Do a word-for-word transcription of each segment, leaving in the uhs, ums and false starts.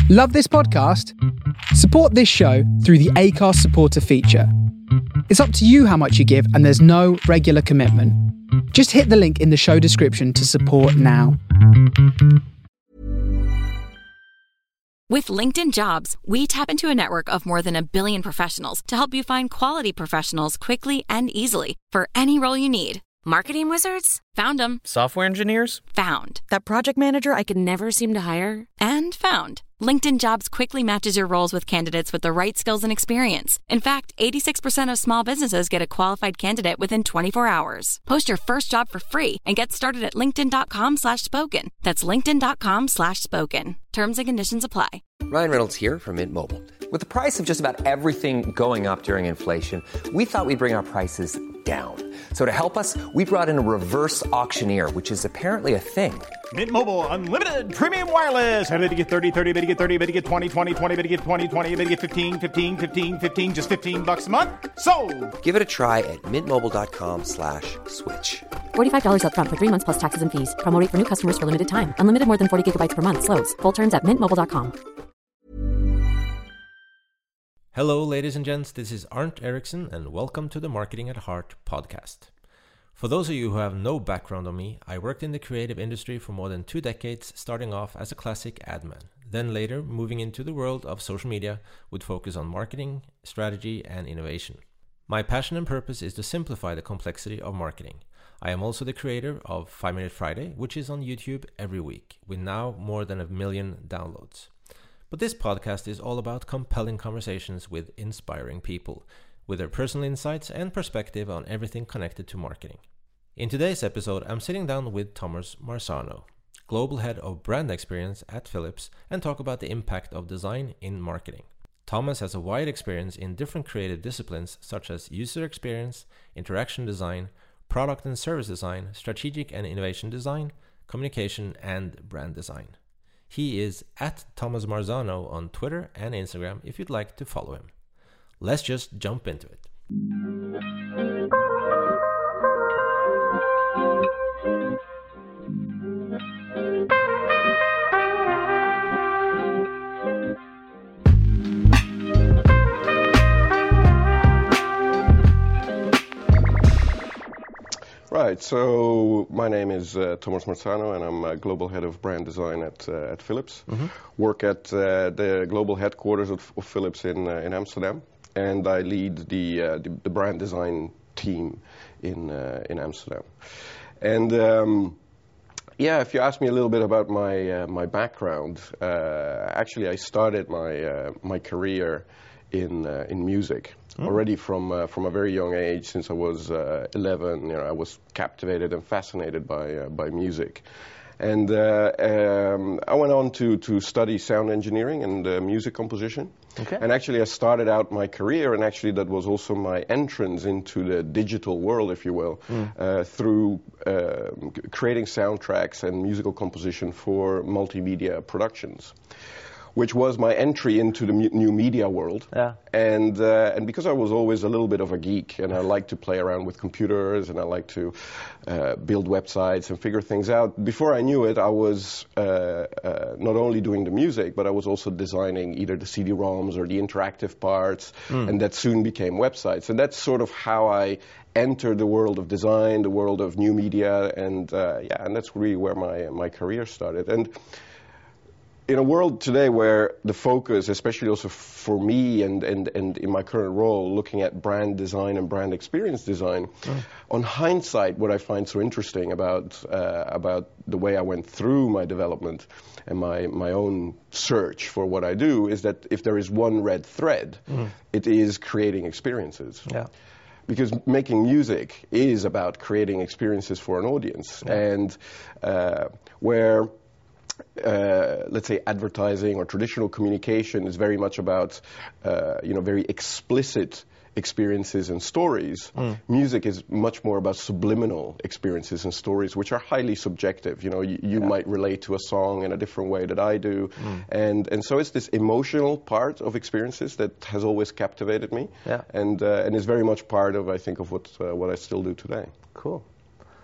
Love this podcast? Support this show through the Acast supporter feature. It's up to you how much you give, and there's no regular commitment. Just hit the link in the show description to support now. With LinkedIn Jobs, we tap into a network of more than a billion professionals to help you find quality professionals quickly and easily for any role you need. Marketing wizards? Found them. Software engineers? Found. That project manager I could never seem to hire? And found. LinkedIn Jobs quickly matches your roles with candidates with the right skills and experience. In fact, eighty-six percent of small businesses get a qualified candidate within twenty-four hours. Post your first job for free and get started at linkedin.com slash spoken. That's linkedin.com slash spoken. Terms and conditions apply. Ryan Reynolds here from Mint Mobile. With the price of just about everything going up during inflation, we thought we'd bring our prices down. So to help us, we brought in a reverse auctioneer, which is apparently a thing. Mint Mobile Unlimited Premium Wireless. How to get thirty, thirty, how to get thirty, how to get twenty, twenty, twenty, how to get twenty, twenty, how to get fifteen, fifteen, fifteen, fifteen, just fifteen bucks a month? Sold! Give it a try at mintmobile.com slash switch. forty-five dollars up front for three months plus taxes and fees. Promo rate for new customers for limited time. Unlimited more than forty gigabytes per month. Slows full terms at mint mobile dot com. Hello, ladies and gents. This is Arndt Eriksson, and welcome to the Marketing at Heart podcast. For those of you who have no background on me, I worked in the creative industry for more than two decades, starting off as a classic ad man. Then later, moving into the world of social media with focus on marketing, strategy, and innovation. My passion and purpose is to simplify the complexity of marketing. I am also the creator of five minute Friday, which is on YouTube every week, with now more than a million downloads. But this podcast is all about compelling conversations with inspiring people, with their personal insights and perspective on everything connected to marketing. In today's episode, I'm sitting down with Thomas Marzano, Global Head of Brand Experience at Philips, and talk about the impact of design in marketing. Thomas has a wide experience in different creative disciplines such as user experience, interaction design, product and service design, strategic and innovation design, communication, and brand design. He is at Thomas Marzano on Twitter and Instagram if you'd like to follow him. Let's just jump into it. Right, so my name is uh, Thomas Marzano, and I'm uh, Global Head of Brand Design at uh, at Philips. Mm-hmm. Work at uh, the global headquarters of, of Philips in uh, in Amsterdam, and I lead the uh, the, the brand design team in uh, in Amsterdam. And um, yeah, if you ask me a little bit about my uh, my background, uh, actually I started my uh, my career in uh, in music. Mm. Already from uh, from a very young age, since I was uh, eleven, you know, I was captivated and fascinated by uh, by music, and uh, um, I went on to to study sound engineering and uh, music composition. Okay. And actually, I started out my career, and actually that was also my entrance into the digital world, if you will, mm. uh, through uh, creating soundtracks and musical composition for multimedia productions, which was my entry into the mu- new media world. Yeah. And uh, and because I was always a little bit of a geek, and I like to play around with computers, and I like to uh, build websites and figure things out, before I knew it, I was uh, uh, not only doing the music, but I was also designing either the C D ROMs or the interactive parts, mm. and that soon became websites. And that's sort of how I entered the world of design, the world of new media, and uh, yeah, and that's really where my my career started. And in a world today where the focus, especially also for me and, and, and in my current role, looking at brand design and brand experience design, mm. on hindsight, what I find so interesting about uh, about the way I went through my development and my, my own search for what I do is that if there is one red thread, mm. it is creating experiences. Yeah. Because making music is about creating experiences for an audience, yeah. and uh, where Uh, let's say advertising or traditional communication is very much about, uh, you know, very explicit experiences and stories. Mm. Music is much more about subliminal experiences and stories, which are highly subjective. You know, you, you yeah. might relate to a song in a different way that I do. Mm. And and so it's this emotional part of experiences that has always captivated me. Yeah. And uh, and is very much part of, I think, of what uh, what I still do today. Cool.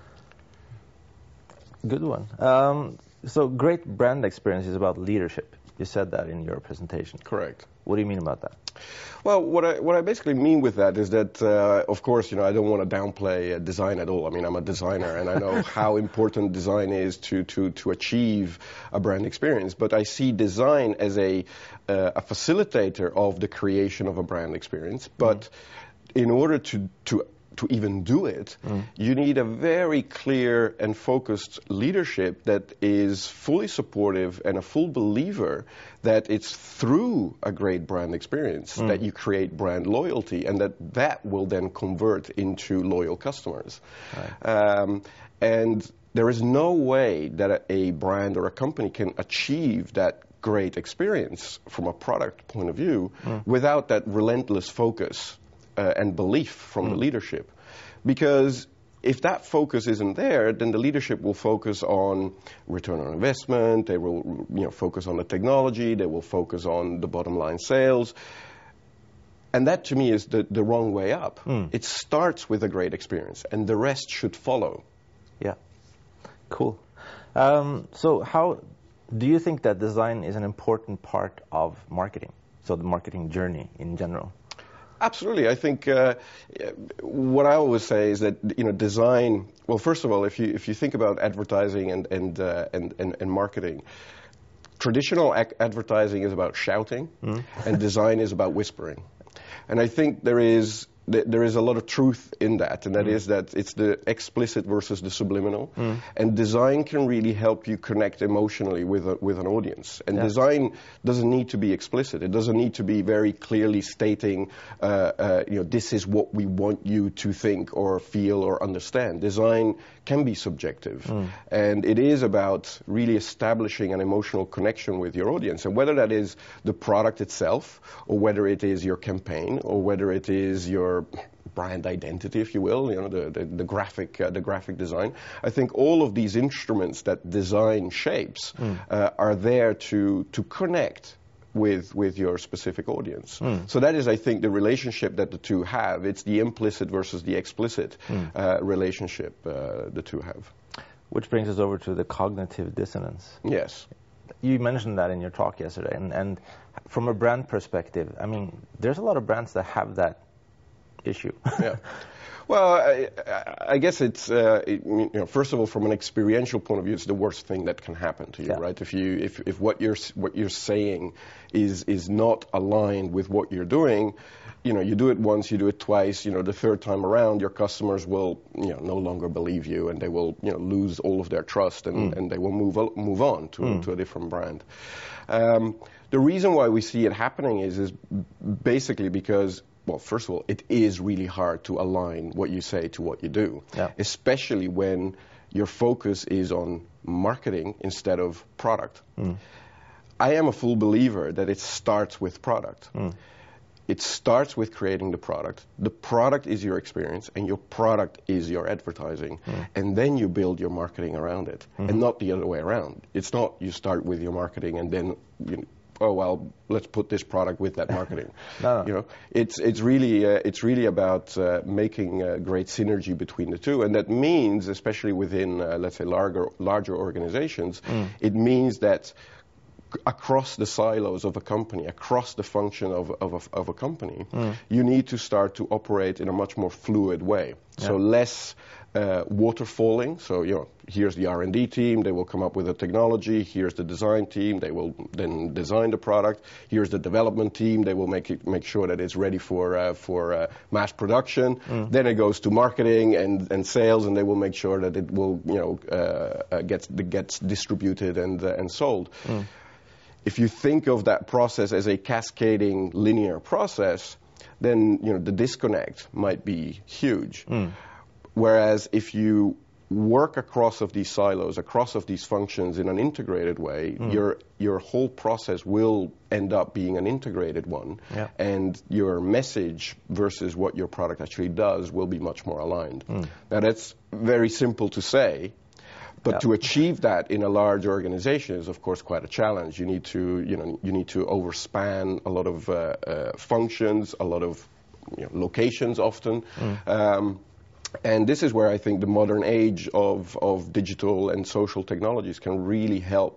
Good one. Um, So great brand experience is about leadership. You said that in your presentation. Correct. What do you mean about that? Well, what I what I basically mean with that is that, uh, of course, you know, I don't want to downplay uh, design at all. I mean, I'm a designer, and I know how important design is to to to achieve a brand experience. But I see design as a uh, a facilitator of the creation of a brand experience. But mm. in order to to to even do it, mm. you need a very clear and focused leadership that is fully supportive and a full believer that it's through a great brand experience mm. that you create brand loyalty, and that that will then convert into loyal customers. Right. Um, and there is no way that a, a brand or a company can achieve that great experience from a product point of view mm. without that relentless focus Uh, and belief from mm. the leadership. Because if that focus isn't there, then the leadership will focus on return on investment, they will you know, focus on the technology, they will focus on the bottom line sales. And that to me is the, the wrong way up. Mm. It starts with a great experience, and the rest should follow. Yeah, cool. Um, so how do you think that design is an important part of marketing? So the marketing journey in general? Absolutely. I think uh, what I always say is that, you know, design, well, first of all, if you if you think about advertising and and uh, and, and, and marketing, traditional ac advertising is about shouting, mm. and design is about whispering. And I think there is there is a lot of truth in that, and that mm. is that it's the explicit versus the subliminal. Mm. And design can really help you connect emotionally with a, with an audience. And yeah. design doesn't need to be explicit. It doesn't need to be very clearly stating, uh, uh, you know, this is what we want you to think or feel or understand. Design can be subjective. Mm. And it is about really establishing an emotional connection with your audience. And whether that is the product itself, or whether it is your campaign, or whether it is your brand identity, if you will, you know, the, the, the graphic uh, the graphic design. I think all of these instruments that design shapes mm. uh, are there to to connect with with your specific audience. Mm. So that is, I think, the relationship that the two have. It's the implicit versus the explicit mm. uh, relationship uh, the two have. Which brings us over to the cognitive dissonance. Yes. You mentioned that in your talk yesterday, and, and from a brand perspective, I mean, there's a lot of brands that have that issue. Yeah. Well, I, I guess it's, uh, it, you know, first of all, from an experiential point of view, it's the worst thing that can happen to you, yeah. right? If you, if, if what you're, what you're saying is, is not aligned with what you're doing, you know, you do it once, you do it twice, you know, the third time around, your customers will, you know, no longer believe you, and they will, you know, lose all of their trust, and, mm. and they will move, move on to, mm. to a different brand. Um, the reason why we see it happening is, is basically because, well, first of all, it is really hard to align what you say to what you do, yeah. especially when your focus is on marketing instead of product. Mm. I am a full believer that it starts with product. Mm. It starts with creating the product. The product is your experience, and your product is your advertising. Mm. And then you build your marketing around it, mm-hmm. and not the other way around. It's not you start with your marketing and then, you know, oh well, let's put this product with that marketing. no, no. You know, it's it's really uh, it's really about uh, making a great synergy between the two, and that means, especially within uh, let's say larger larger organizations, mm. it means that across the silos of a company, across the function of, of, a, of a company, mm. you need to start to operate in a much more fluid way. Yeah. So less uh, waterfalling. So, you know, here's the R and D team, they will come up with a technology. Here's the design team, they will then design the product. Here's the development team, they will make it, make sure that it's ready for uh, for uh, mass production. Mm. Then it goes to marketing and, and sales, and they will make sure that it will, you know, uh, uh, gets gets distributed and uh, and sold. Mm. If you think of that process as a cascading linear process, then, you know, the disconnect might be huge. Mm. Whereas if you work across of these silos, across of these functions in an integrated way, mm. your your whole process will end up being an integrated one, yeah. and your message versus what your product actually does will be much more aligned. Mm. Now that's very simple to say. But yeah. to achieve that in a large organization is, of course, quite a challenge. You need to, you know, you need to overspan a lot of uh, uh, functions, a lot of, you know, locations often. Mm. Um, and this is where I think the modern age of, of digital and social technologies can really help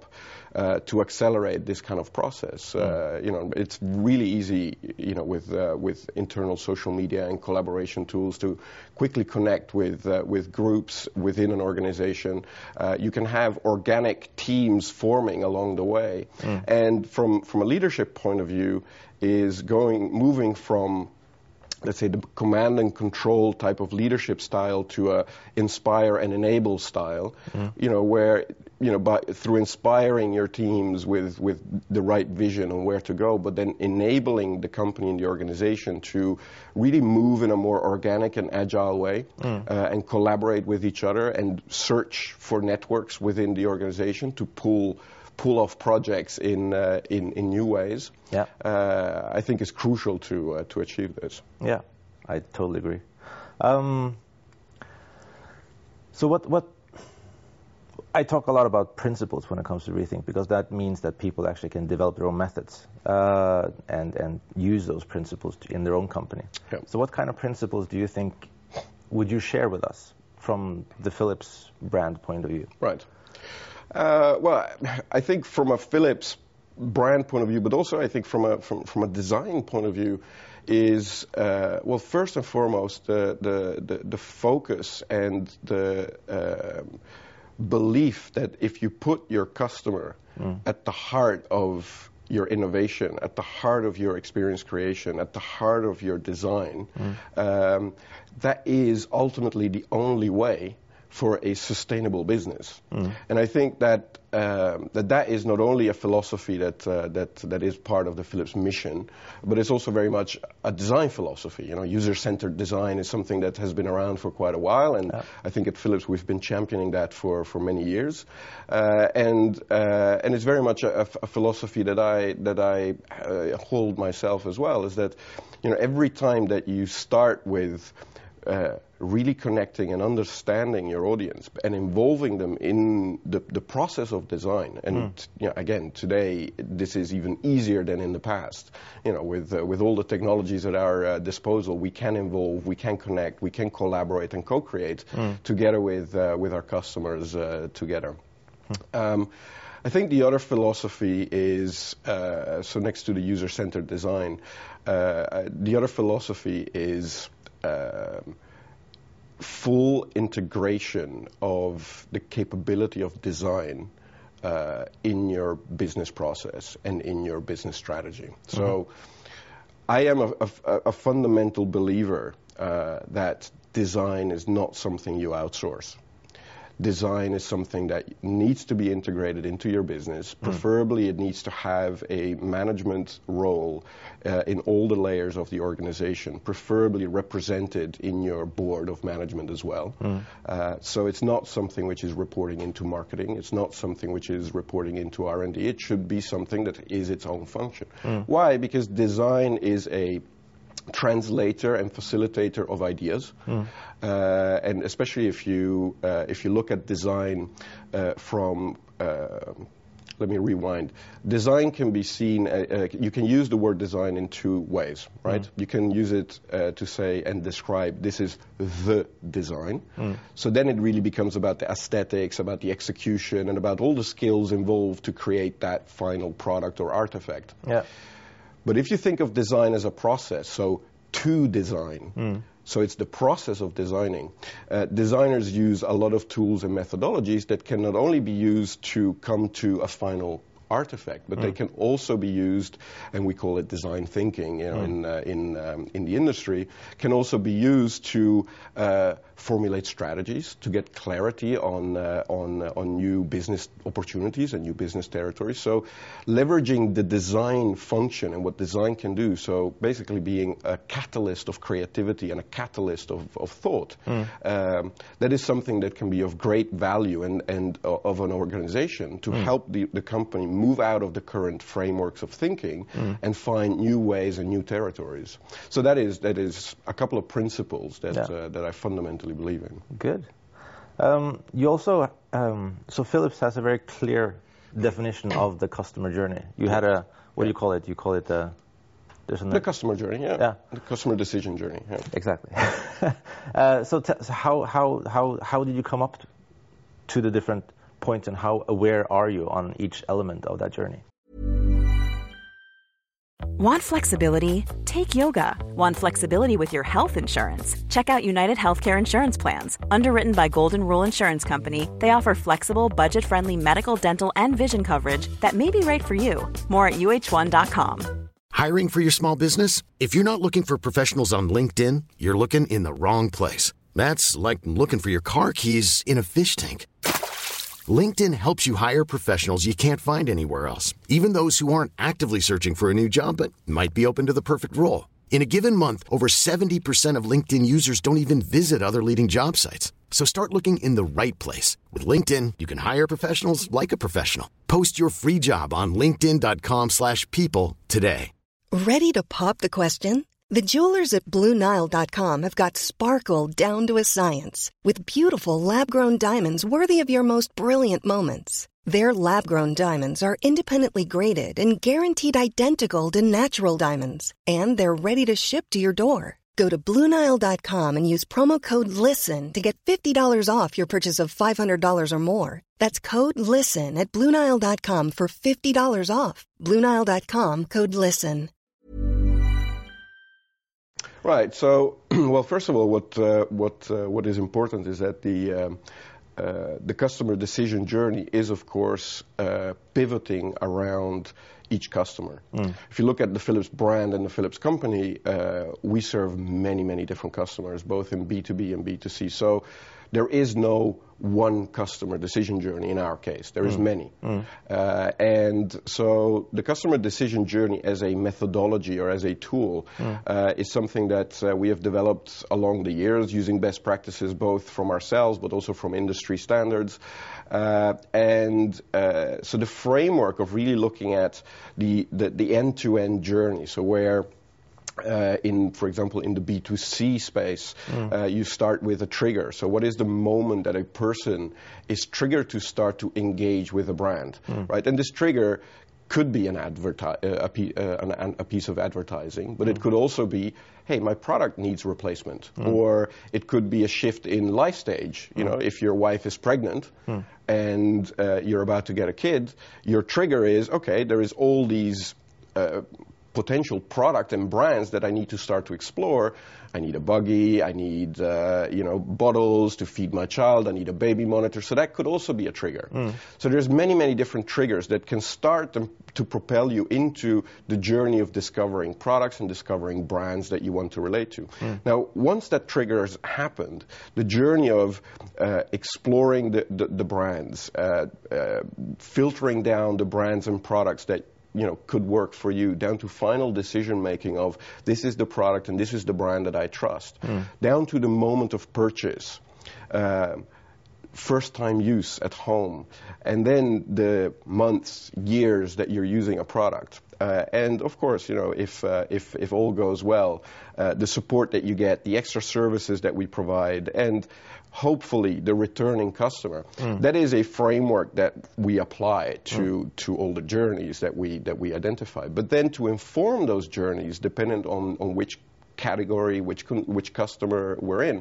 uh, to accelerate this kind of process. Uh, you know, it's really easy, you know, with uh, with internal social media and collaboration tools to quickly connect with uh, with groups within an organization. Uh, you can have organic teams forming along the way, mm. and from from a leadership point of view, is going moving from, let's say, the command and control type of leadership style to a inspire and enable style, mm. you know, where, you know, by, through inspiring your teams with, with the right vision on where to go, but then enabling the company and the organization to really move in a more organic and agile way, mm. uh, and collaborate with each other and search for networks within the organization to pull pull off projects in uh, in in new ways. Yeah, uh, I think is crucial to uh, to achieve this. Yeah, I totally agree. Um, so what what I talk a lot about principles when it comes to rethink, because that means that people actually can develop their own methods uh, and and use those principles to, in their own company. Yeah. So what kind of principles do you think would you share with us from the Philips brand point of view? Right. Uh, well, I think from a Philips brand point of view, but also I think from a from, from a design point of view, is uh, well, first and foremost, the the the, the focus and the uh, belief that if you put your customer mm. at the heart of your innovation, at the heart of your experience creation, at the heart of your design, mm. um, that is ultimately the only way for a sustainable business. Mm. And I think that, um, that that is not only a philosophy that, uh, that, that is part of the Philips mission, but it's also very much a design philosophy. You know, user-centered design is something that has been around for quite a while, and yeah. I think at Philips we've been championing that for, for many years. Uh, and, uh, and it's very much a, a philosophy that I, that I uh, hold myself as well, is that, you know, every time that you start with Uh, really connecting and understanding your audience and involving them in the, the process of design. And mm. you know, again, today this is even easier than in the past. You know, with uh, with all the technologies at our uh, disposal, we can involve, we can connect, we can collaborate and co-create mm. together with uh, with our customers uh, together. Mm. Um, I think the other philosophy is, uh, so next to the user-centered design, uh, the other philosophy is Uh, full integration of the capability of design uh, in your business process and in your business strategy. Mm-hmm. So I am a, a, a fundamental believer uh, that design is not something you outsource. Design is something that needs to be integrated into your business. Preferably mm. it needs to have a management role uh, in all the layers of the organization, preferably represented in your board of management as well. Mm. Uh, so it's not something which is reporting into marketing. It's not something which is reporting into R and D. It should be something that is its own function. Mm. Why? Because design is a translator and facilitator of ideas, mm. uh, and especially if you uh, if you look at design uh, from uh, let me rewind. Design can be seen. Uh, uh, you can use the word design in two ways, right? Mm. You can use it uh, to say and describe this is the design. Mm. So then it really becomes about the aesthetics, about the execution, and about all the skills involved to create that final product or artifact. Yeah. But if you think of design as a process, so to design, mm. so it's the process of designing, uh, designers use a lot of tools and methodologies that can not only be used to come to a final artifact, but mm. they can also be used, and we call it design thinking, you know, mm. in uh, in um, in the industry, can also be used to uh, formulate strategies, to get clarity on uh, on uh, on new business opportunities and new business territories. So, leveraging the design function and what design can do. So, basically, being a catalyst of creativity and a catalyst of of thought. Mm. Um, that is something that can be of great value and and uh, of an organization to mm. help the the company move out of the current frameworks of thinking mm. and find new ways and new territories. So that is that is a couple of principles that yeah. uh, that I fundamentally believe in. Good. Um, you also um, so Philips has a very clear definition of the customer journey. You had a what yeah. do you call it? You call it a there's an the customer journey. Yeah. yeah. The customer decision journey. Yeah. Exactly. uh, so, t- so how how how how did you come up to the different point on how aware are you on each element of that journey. Want flexibility? Take yoga. Want flexibility with your health insurance? Check out United Healthcare Insurance Plans. Underwritten by Golden Rule Insurance Company, they offer flexible, budget-friendly medical, dental, and vision coverage that may be right for you. More at U H one dot com. Hiring for your small business? If you're not looking for professionals on LinkedIn, you're looking in the wrong place. That's like looking for your car keys in a fish tank. LinkedIn helps you hire professionals you can't find anywhere else, even those who aren't actively searching for a new job but might be open to the perfect role. In a given month, over seventy percent of LinkedIn users don't even visit other leading job sites. So start looking in the right place. With LinkedIn, you can hire professionals like a professional. Post your free job on linkedin dot com slash people today. Ready to pop the question? The jewelers at Blue Nile dot com have got sparkle down to a science with beautiful lab-grown diamonds worthy of your most brilliant moments. Their lab-grown diamonds are independently graded and guaranteed identical to natural diamonds, and they're ready to ship to your door. Go to Blue Nile dot com and use promo code LISTEN to get fifty dollars off your purchase of five hundred dollars or more. That's code LISTEN at Blue Nile dot com for fifty dollars off. Blue Nile dot com, code LISTEN. Right. So, well, first of all, what uh, what uh, what is important is that the um, uh, the customer decision journey is, of course, uh, pivoting around each customer. Mm. If you look at the Philips brand and the Philips company, uh, we serve many, many different customers, both in B two B and B two C. So there is no one customer decision journey in our case. There is mm. many. Mm. Uh, and so the customer decision journey as a methodology or as a tool mm. uh, is something that uh, we have developed along the years using best practices both from ourselves but also from industry standards. Uh, and uh, so the framework of really looking at the, the, the end-to-end journey, so where Uh, in, for example, in the B two C space, mm. uh, you start with a trigger. So what is the moment that a person is triggered to start to engage with a brand, mm. right? And this trigger could be an adverti- uh, a, p- uh, an, a piece of advertising, but mm. it could also be, hey, my product needs replacement. Mm. Or it could be a shift in life stage. You mm. know, if your wife is pregnant mm. and uh, you're about to get a kid, your trigger is, okay, there is all these uh, potential product and brands that I need to start to explore. I need a buggy, I need uh, you know bottles to feed my child, I need a baby monitor. So that could also be a trigger. Mm. So there's many, many different triggers that can start to, to propel you into the journey of discovering products and discovering brands that you want to relate to. Mm. Now, once that trigger has happened, the journey of uh, exploring the, the, the brands, uh, uh, filtering down the brands and products that you know, could work for you, down to final decision making of this is the product and this is the brand that I trust, mm. down to the moment of purchase, uh, first time use at home, and then the months, years that you're using a product. Uh, and of course, you know, if uh, if if all goes well, uh, the support that you get, the extra services that we provide, and hopefully the returning customer. Mm. That is a framework that we apply to mm. to all the journeys that we that we identify. But then to inform those journeys, dependent on on which category, which which customer we're in,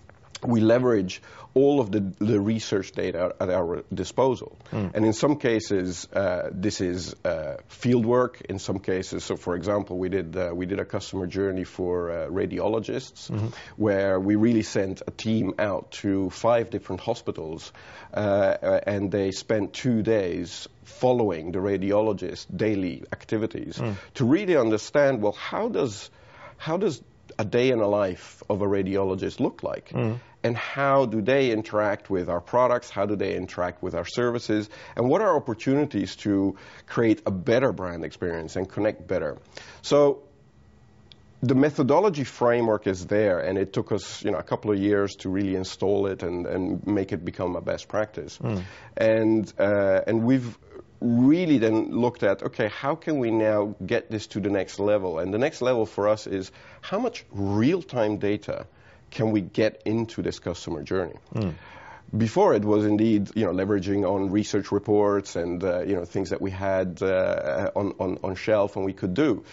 we leverage all of the, the research data at our disposal. Mm. And in some cases, uh, this is uh, field work. In some cases, so for example, we did uh, we did a customer journey for uh, radiologists, mm-hmm. where we really sent a team out to five different hospitals, uh, and they spent two days following the radiologist's daily activities mm. to really understand, well, how does how does a day in the life of a radiologist look like? Mm. And how do they interact with our products? How do they interact with our services? And what are opportunities to create a better brand experience and connect better? So the methodology framework is there, and it took us, you know, a couple of years to really install it and, and make it become a best practice. Mm. And uh, and we've really then looked at, okay, how can we now get this to the next level? And the next level for us is how much real-time data can we get into this customer journey? Mm. Before it was indeed, you know, leveraging on research reports and, uh, you know, things that we had uh, on, on, on shelf and we could do. Mm.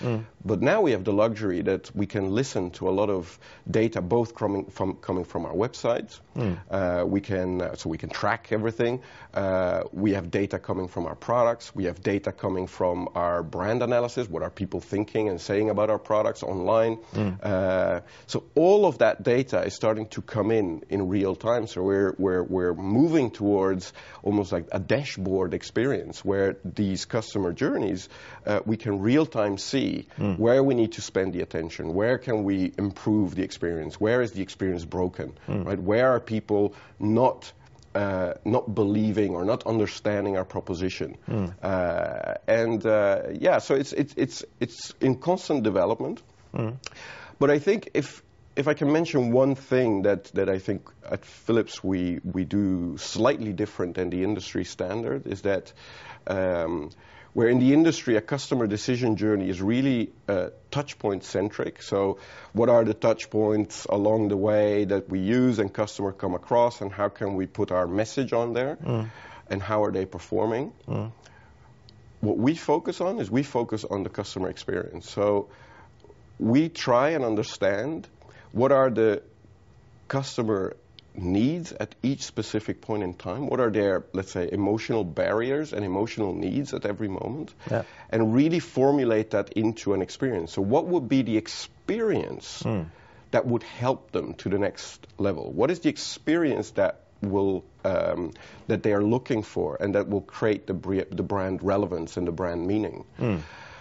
But now we have the luxury that we can listen to a lot of data, both coming from coming from our websites. Mm. Uh, we can uh, so we can track everything. Uh, we have data coming from our products. We have data coming from our brand analysis. What are people thinking and saying about our products online? Mm. Uh, so all of that data is starting to come in in real time. So we're we're we're moving towards almost like a dashboard experience where these customer journeys uh, we can real time see mm. where we need to spend the attention, where can we improve the experience, where is the experience broken, mm. right? Where are people not uh, not believing or not understanding our proposition, mm. uh, and uh, yeah, so it's it's it's it's in constant development. Mm. But I think if if I can mention one thing that, that I think at Philips we we do slightly different than the industry standard is that. Um, Where in the industry, a customer decision journey is really uh, touch-point centric. So what are the touch points along the way that we use and customer come across, and how can we put our message on there, mm. and how are they performing? Mm. What we focus on is we focus on the customer experience. So we try and understand what are the customer needs at each specific point in time. What are their, let's say, emotional barriers and emotional needs at every moment? Yeah. And really formulate that into an experience. So what would be the experience mm. that would help them to the next level? What is the experience that will um, that they are looking for and that will create the, bre- the brand relevance and the brand meaning? Mm.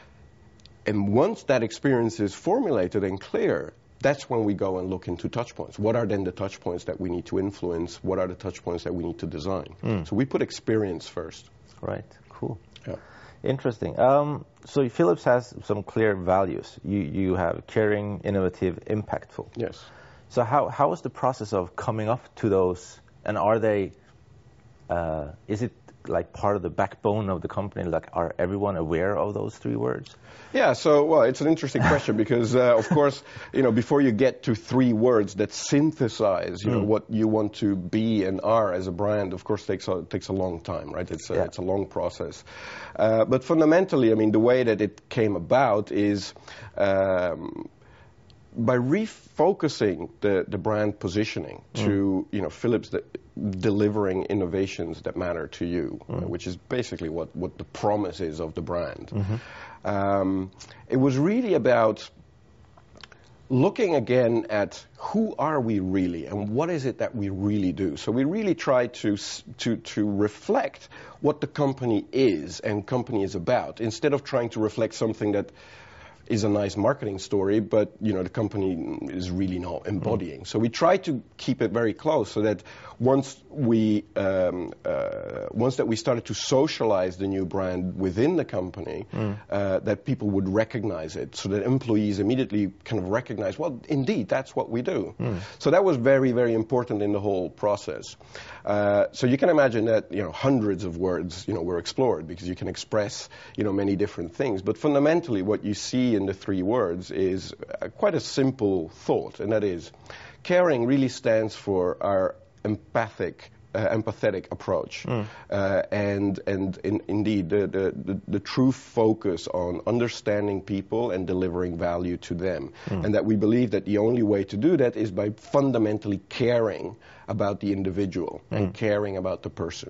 And once that experience is formulated and clear, that's when we go and look into touch points. What are then the touch points that we need to influence? What are the touch points that we need to design? Mm. So we put experience first. Right, cool. Yeah. Interesting. Um, so Philips has some clear values. You you have caring, innovative, impactful. Yes. So how how is the process of coming up to those, and are they, uh, is it like part of the backbone of the company? Like, are everyone aware of those three words? Yeah, so, well, it's an interesting question because, uh, of course, you know, before you get to three words that synthesize, you mm. know, what you want to be and are as a brand, of course, takes a, takes a long time, right? It's a, yeah. it's a long process. Uh, but fundamentally, I mean, the way that it came about is um, by refocusing the, the brand positioning to, mm. you know, Philips that delivering innovations that matter to you, mm. uh, which is basically what, what the promise is of the brand. Mm-hmm. Um, it was really about looking again at who are we really and what is it that we really do. So we really try to to to reflect what the company is and company is about, instead of trying to reflect something that is a nice marketing story, but you know the company is really not embodying. Mm. So we try to keep it very close, so that once we um, uh, once that we started to socialize the new brand within the company, mm. uh, that people would recognize it, so that employees immediately kind of recognize, well, indeed, that's what we do. Mm. So that was very, very important in the whole process. Uh, so you can imagine that you know hundreds of words you know were explored, because you can express you know many different things. But fundamentally, what you see in the three words is uh, quite a simple thought, and that is, caring really stands for our empathic, uh, empathetic approach, mm. uh, and and in, indeed the, the, the, the true focus on understanding people and delivering value to them, mm. and that we believe that the only way to do that is by fundamentally caring about the individual mm. and caring about the person.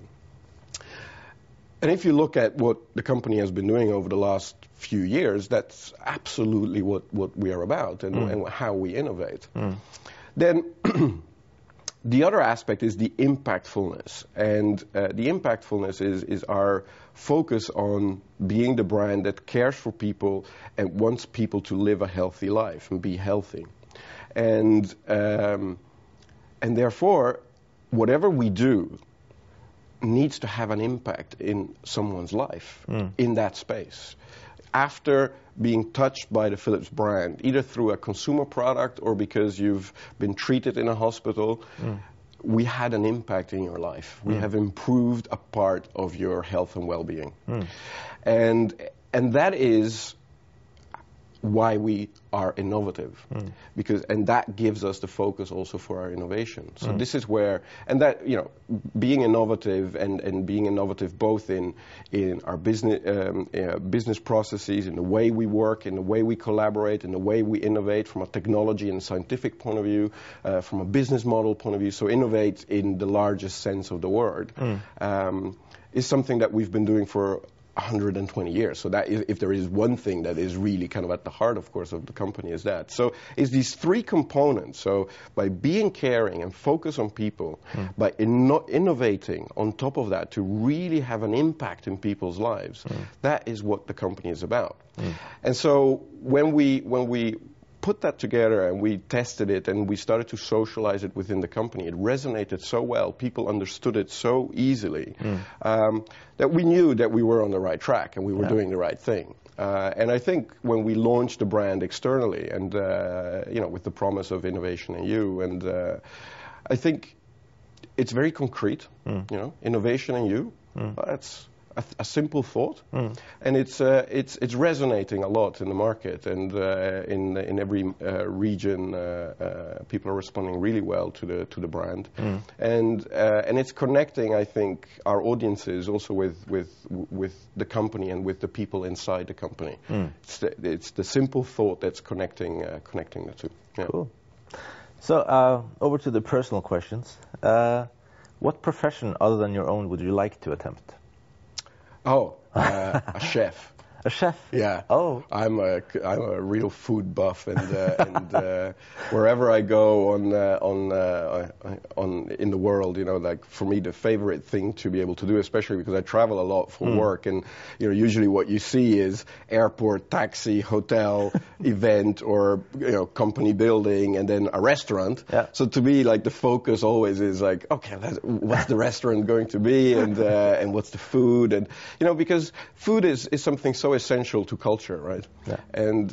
And if you look at what the company has been doing over the last few years, that's absolutely what, what we are about and, mm. and how we innovate. Mm. Then the other aspect is the impactfulness. And uh, the impactfulness is, is our focus on being the brand that cares for people and wants people to live a healthy life and be healthy. And, um, and therefore, whatever we do needs to have an impact in someone's life mm. in that space. After being touched by the Philips brand, either through a consumer product or because you've been treated in a hospital, mm. we had an impact in your life. We mm. have improved a part of your health and well-being. Mm. And, and that is why we are innovative, mm. because and that gives us the focus also for our innovation. So mm. this is where, and that, you know, being innovative and, and being innovative both in in our business um, uh, business processes, in the way we work, in the way we collaborate, in the way we innovate from a technology and scientific point of view, uh, from a business model point of view. So innovate in the largest sense of the word mm. um, is something that we've been doing for one hundred twenty years. So that is, if there is one thing that is really kind of at the heart, of course, of the company is that. So it's these three components. So by being caring and focus on people, mm. by inno innovating on top of that to really have an impact in people's lives, mm. that is what the company is about. Mm. And so when we when we put that together and we tested it and we started to socialize it within the company, it resonated so well, people understood it so easily, mm. um, that we knew that we were on the right track and we were yeah. doing the right thing. Uh, and I think when we launched the brand externally and, uh, you know, with the promise of innovation in you, and uh, I think it's very concrete, mm. you know, innovation in you, mm. that's A, a simple thought, mm. and it's uh, it's it's resonating a lot in the market, and uh, in in every uh, region, uh, uh, people are responding really well to the to the brand, mm. and uh, and it's connecting, I think, our audiences also with with with the company and with the people inside the company. Mm. It's the, it's the simple thought that's connecting uh, connecting the two. Yeah. Cool. So uh, over to the personal questions. Uh, what profession other than your own would you like to attempt? Oh, uh, a chef. A chef? Yeah. Oh. I'm a, I'm a real food buff, and, uh, and uh, wherever I go on uh, on uh, on in the world, you know, like for me, the favorite thing to be able to do, especially because I travel a lot for mm. work, and you know, usually what you see is airport, taxi, hotel, event, or you know, company building, and then a restaurant. Yeah. So to me, like the focus always is like, okay, that's, what's the restaurant going to be, and uh, and what's the food, and you know, because food is is something so essential to culture, right? Yeah. And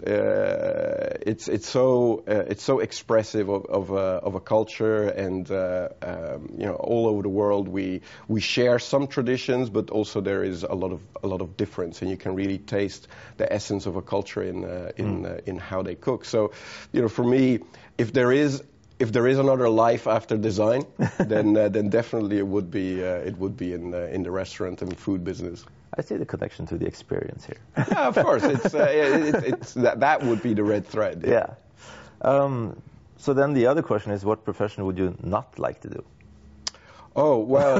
uh, it's it's so uh, it's so expressive of of, uh, of a culture, and uh, um, you know, all over the world we we share some traditions, but also there is a lot of a lot of difference, and you can really taste the essence of a culture in uh, in mm. uh, in how they cook. So, you know, for me, if there is if there is another life after design, then uh, then definitely it would be uh, it would be in uh, in the restaurant and food business. I see the connection to the experience here. Yeah, of course. It's, uh, it, it's that, that would be the red thread. Yeah. Um, so then the other question is, what profession would you not like to do? Oh, well,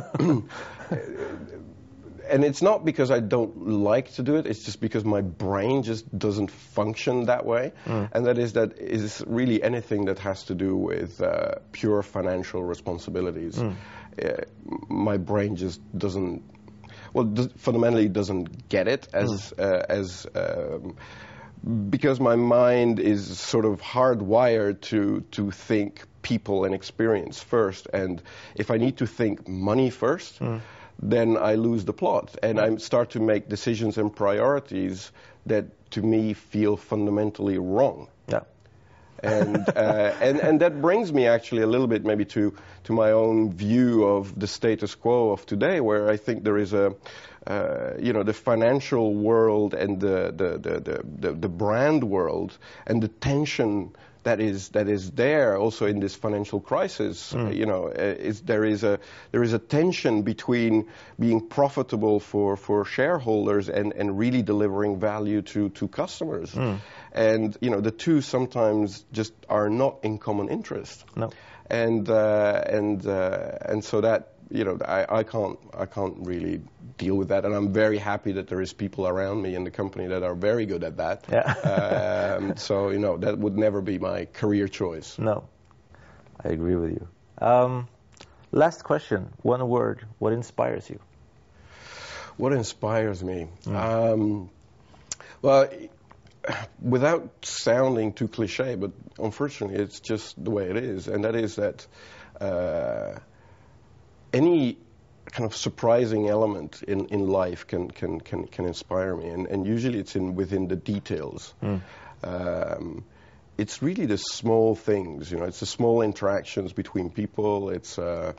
and it's not because I don't like to do it. It's just because my brain just doesn't function that way. Mm. And that is that is really anything that has to do with uh, pure financial responsibilities. Mm. Uh, my brain just doesn't, well, d fundamentally doesn't get it as mm. uh, as um, because my mind is sort of hardwired to to think people and experience first, and if I need to think money first, mm. then I lose the plot, and I start to make decisions and priorities that to me feel fundamentally wrong. Yeah. And, uh, and and that brings me actually a little bit maybe to to my own view of the status quo of today, where I think there is a uh, you know, the financial world and the the, the the the the brand world and the tension that is that is there also in this financial crisis. Mm. You know, is there is a there is a tension between being profitable for for shareholders and and really delivering value to to customers. Mm. And you know, the two sometimes just are not in common interest. No. And uh, and uh, and so that, you know, I, I can't I can't really deal with that, and I'm very happy that there is people around me in the company that are very good at that. Yeah. um, so you know, that would never be my career choice. No, I agree with you. Um, last question, one word. What inspires you? What inspires me? Mm. Um, well, without sounding too cliche, but unfortunately, it's just the way it is, and that is that uh, any kind of surprising element in, in life can, can, can, can inspire me, and, and usually it's in within the details. Mm. Um, it's really the small things, you know, it's the small interactions between people, it's, uh,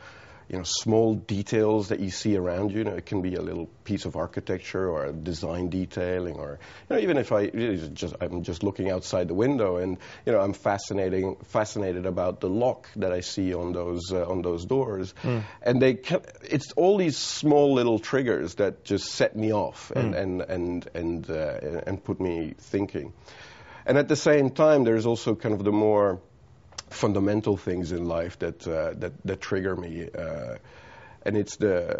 you know, small details that you see around you. You know, it can be a little piece of architecture or a design detailing, or you know, even if I just I'm just looking outside the window and you know I'm fascinating fascinated about the lock that I see on those uh, on those doors, mm. and they can, it's all these small little triggers that just set me off and mm. and and and uh, and put me thinking. And at the same time, there's also kind of the more fundamental things in life that uh, that that trigger me, uh, and it's the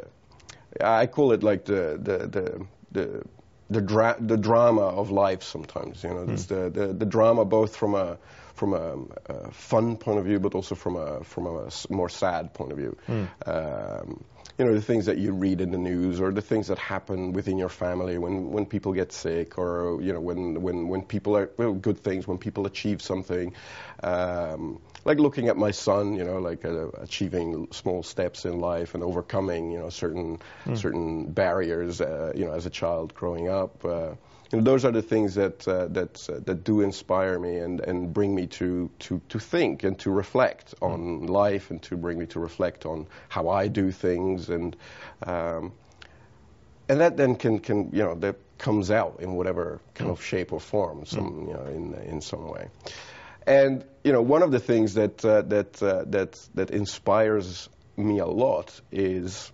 I call it like the the the the the, dra- the drama of life. Sometimes, you know, mm. it's the, the the drama both from a from a, a fun point of view, but also from a from a more sad point of view. Mm. Um, you know, the things that you read in the news, or the things that happen within your family when, when people get sick, or you know, when when when people are well, good things, when people achieve something. Um, like looking at my son, you know, like uh, achieving small steps in life and overcoming, you know, certain mm. certain barriers, uh, you know, as a child growing up. Uh, you know, those are the things that uh, that uh, that do inspire me and, and bring me to, to, to think and to reflect on mm. life, and to bring me to reflect on how I do things, and um, and that then can, can you know that comes out in whatever kind mm. of shape or form, some mm. you know in in some way. And you know, one of the things that uh, that uh, that that inspires me a lot is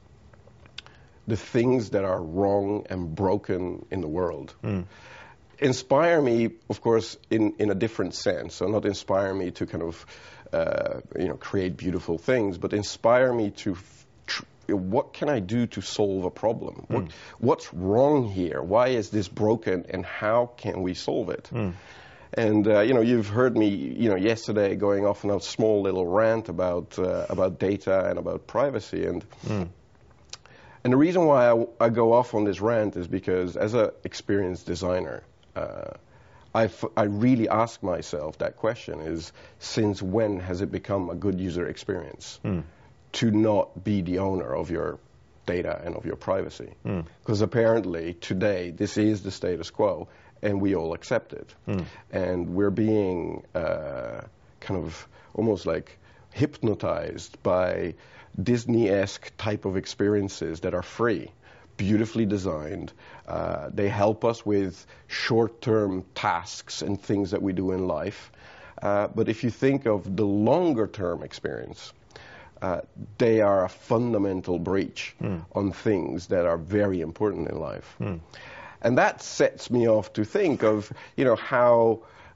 the things that are wrong and broken in the world. Mm. Inspire me, of course, in, in a different sense. So not inspire me to kind of uh, you know create beautiful things, but inspire me to tr- what can I do to solve a problem? Mm. What what's wrong here? Why is this broken, and how can we solve it? Mm. And uh, you know, you've heard me, you know, yesterday going off on a small little rant about uh, about data and about privacy, and mm. and the reason why I, I go off on this rant is because, as an experienced designer, uh, I I really ask myself that question: is since when has it become a good user experience mm. to not be the owner of your data and of your privacy? Because mm. apparently today this is the status quo. And we all accept it. Mm. And we're being uh, kind of almost like hypnotized by Disney-esque type of experiences that are free, beautifully designed. Uh, they help us with short-term tasks and things that we do in life. Uh, but if you think of the longer-term experience, uh, they are a fundamental breach mm. on things that are very important in life. Mm. And that sets me off to think of, you know, how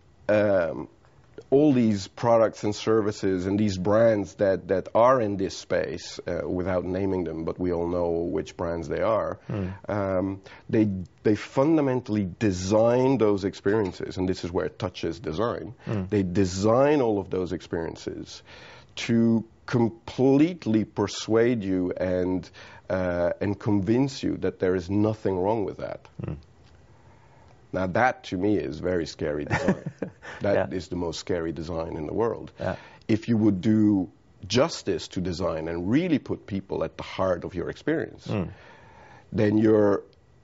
um, all these products and services and these brands that, that are in this space, uh, without naming them, but we all know which brands they are, mm. um, they they fundamentally design those experiences, and this is where it touches design. Mm. They design all of those experiences to completely persuade you and uh, and convince you that there is nothing wrong with that. Mm. Now that to me is very scary design. That yeah. is the most scary design in the world. Yeah. If you would do justice to design and really put people at the heart of your experience, mm. then your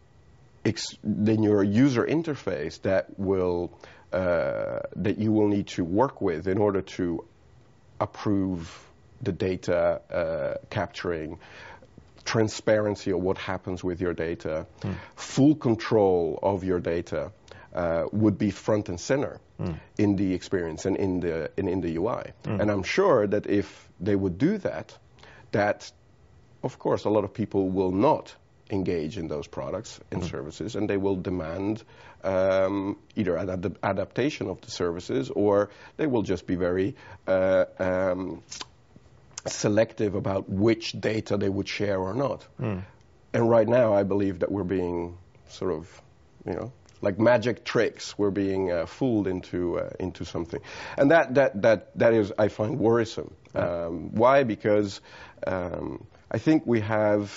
ex- then your user interface that will uh, that you will need to work with in order to approve the data uh, capturing, transparency of what happens with your data, mm. full control of your data uh, would be front and center mm. in the experience and in the in, in the U I. Mm. And I'm sure that if they would do that, that of course a lot of people will not engage in those products and mm. services, and they will demand um, either an ad- adaptation of the services, or they will just be very uh, um, selective about which data they would share or not. Mm. And right now, I believe that we're being sort of, you know, like magic tricks. We're being uh, fooled into uh, into something, and that that that that is, I find, worrisome. Yeah. Um, why? Because um, I think we have,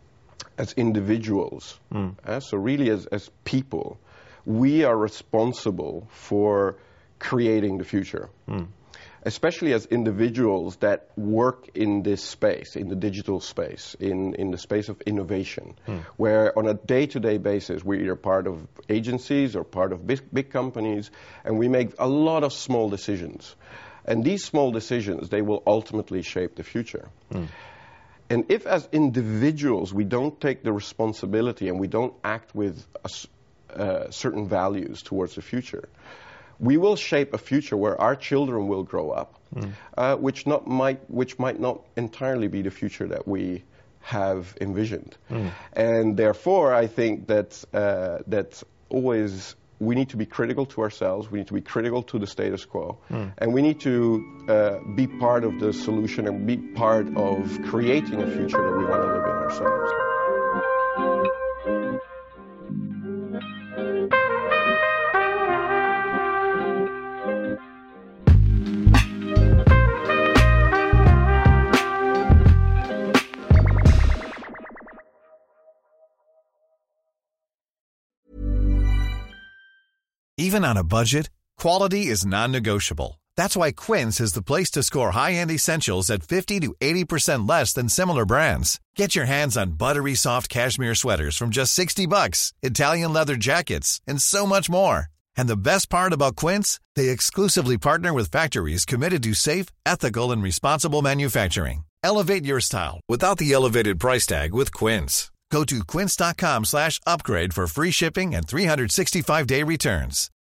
as individuals, mm. uh, so really as as people, we are responsible for creating the future. Mm. Especially as individuals that work in this space, in the digital space, in, in the space of innovation, mm. where on a day-to-day basis we're either part of agencies or part of big, big companies, and we make a lot of small decisions. And these small decisions, they will ultimately shape the future. Mm. And if as individuals we don't take the responsibility and we don't act with a, uh, certain values towards the future, we will shape a future where our children will grow up, mm. uh, which not might which might not entirely be the future that we have envisioned. Mm. And therefore, I think that uh, that always we need to be critical to ourselves. We need to be critical to the status quo, mm. and we need to uh, be part of the solution and be part of creating a future that we want to live in ourselves. Even on a budget, quality is non-negotiable. That's why Quince is the place to score high-end essentials at fifty to eighty percent less than similar brands. Get your hands on buttery soft cashmere sweaters from just sixty bucks, Italian leather jackets, and so much more. And the best part about Quince, they exclusively partner with factories committed to safe, ethical, and responsible manufacturing. Elevate your style without the elevated price tag with Quince. Go to quince.com slash upgrade for free shipping and three sixty-five day returns.